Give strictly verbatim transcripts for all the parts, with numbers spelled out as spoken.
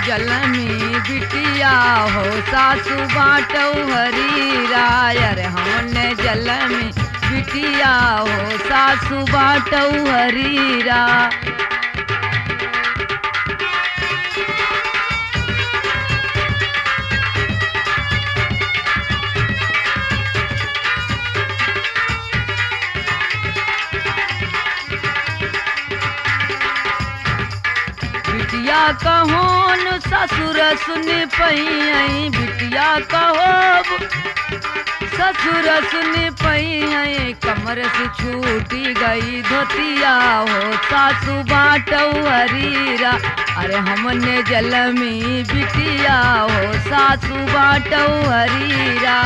जलमी बिटिया हो सासू बाटौ हरीरा। अरे हमने जलमी बिटिया हो सासू बाटौ हरीरा। बिटिया कहोन ससुर सुन पई, बिटिया कहो ससुर सुन पई, कमर से छूटी गई धोतिया हो सासू बाटौ हरीरा। अरे हमने जलमी बिटिया हो सासू बाटौ हरीरा।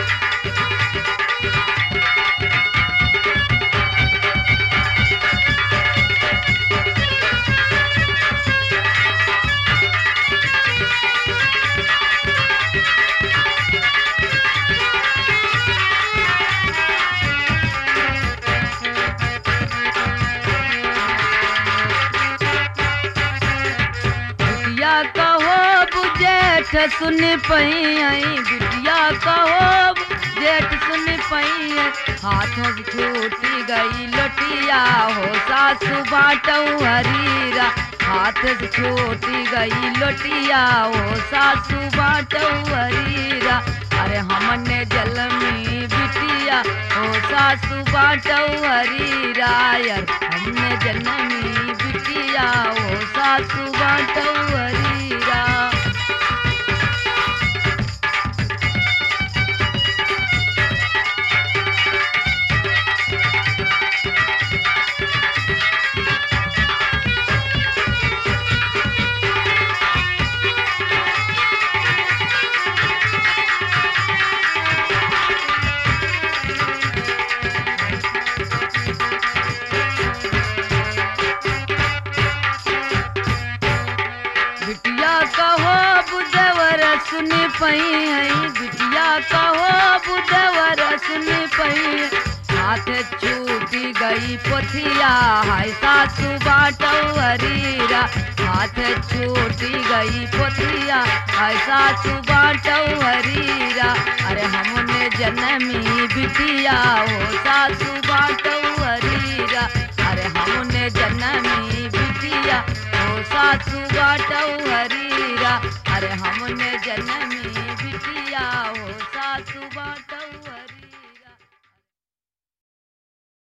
जेठ सुन पई, बिटिया कहो जेठ सुन पई, हाथों से छूटी गई लोटिया हो सासू बाटौ हरीरा। हाथ से छूटी गई लोटिया हो सासू बाटौ हरीरा। अरे हमने जलमी बिटिया हो सासू बाटौ हरीरा। यार हमने जलमी बिटिया हो सासू बाटौ हरीरा। सुन पई, बिटिया कहो बुधवर सुन पई, हाथ छूटी गई पोथिया हाय सासू बाटौ हरीरा। हाथ छूटी गई पोथिया हाय सासू बाटौ हरीरा। अरे हमने जन्मी बिटिया हो सासू बाटौ हरीरा। अरे हमने जन्मी बिटिया हो सासू बाटौ हरीरा। अरे हमने जन्म